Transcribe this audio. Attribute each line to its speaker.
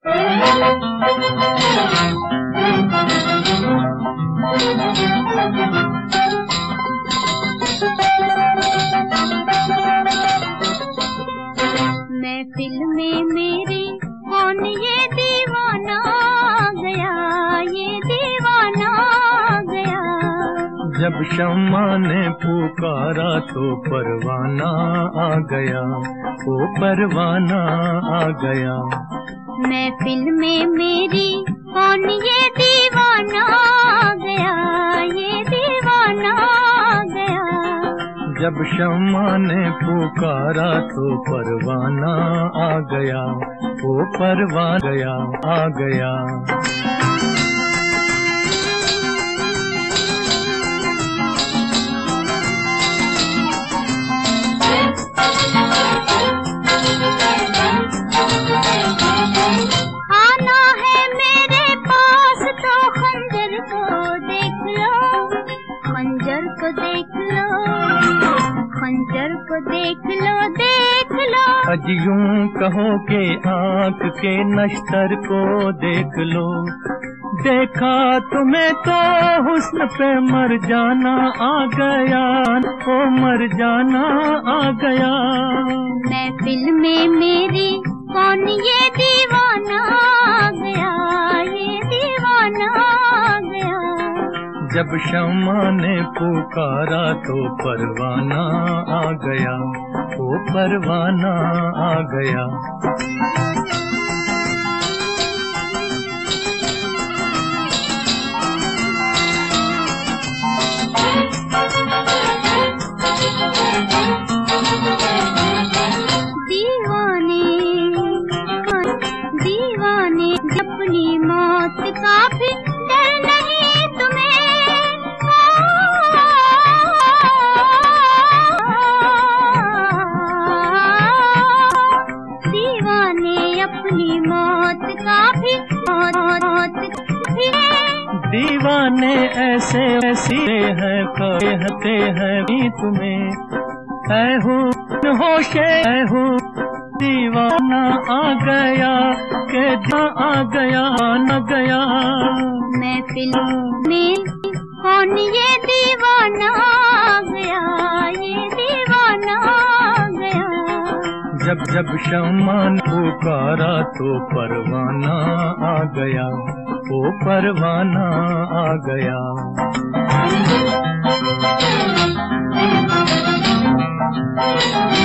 Speaker 1: महफिल में मेरी कौन ये दीवाना गया, ये दीवाना गया।
Speaker 2: जब शम्मा ने पुकारा तो परवाना आ गया, वो परवाना आ गया।
Speaker 1: महफिल में मेरी कौन ये दीवाना गया, ये दीवाना गया।
Speaker 2: जब शम्मा ने पुकारा तो परवाना आ गया, वो परवाना गया आ गया।
Speaker 1: आना है मेरे पास तो खंजर को देख लो, खंजर को देख लो, खंजर को देख लो, देख लो।
Speaker 2: अज यूं कहो के आँख के नश्तर को देख लो। देखा तुम्हें तो हुस्न पे मर जाना आ गया, ओ मर जाना आ गया।
Speaker 1: महफिल में मेरी कौन ये दीवाना गया, ये दीवाना गया।
Speaker 2: जब शम्मा ने पुकारा तो परवाना आ गया, वो परवाना आ गया।
Speaker 1: दीवाने अपनी मौत का भी डर नहीं तुम्हें। दीवाने अपनी मौत का भी, मौत भी।
Speaker 2: दीवाने ऐसे ऐसी हैं कहते हैं तुम्हें, है होशे है हो दीवाना आ गया के आ गया न गया।
Speaker 1: महफिल में कौन ये दीवाना गया, ये दीवाना गया।
Speaker 2: जब जब शम्मा ने पुकारा तो परवाना आ गया, वो परवाना आ गया।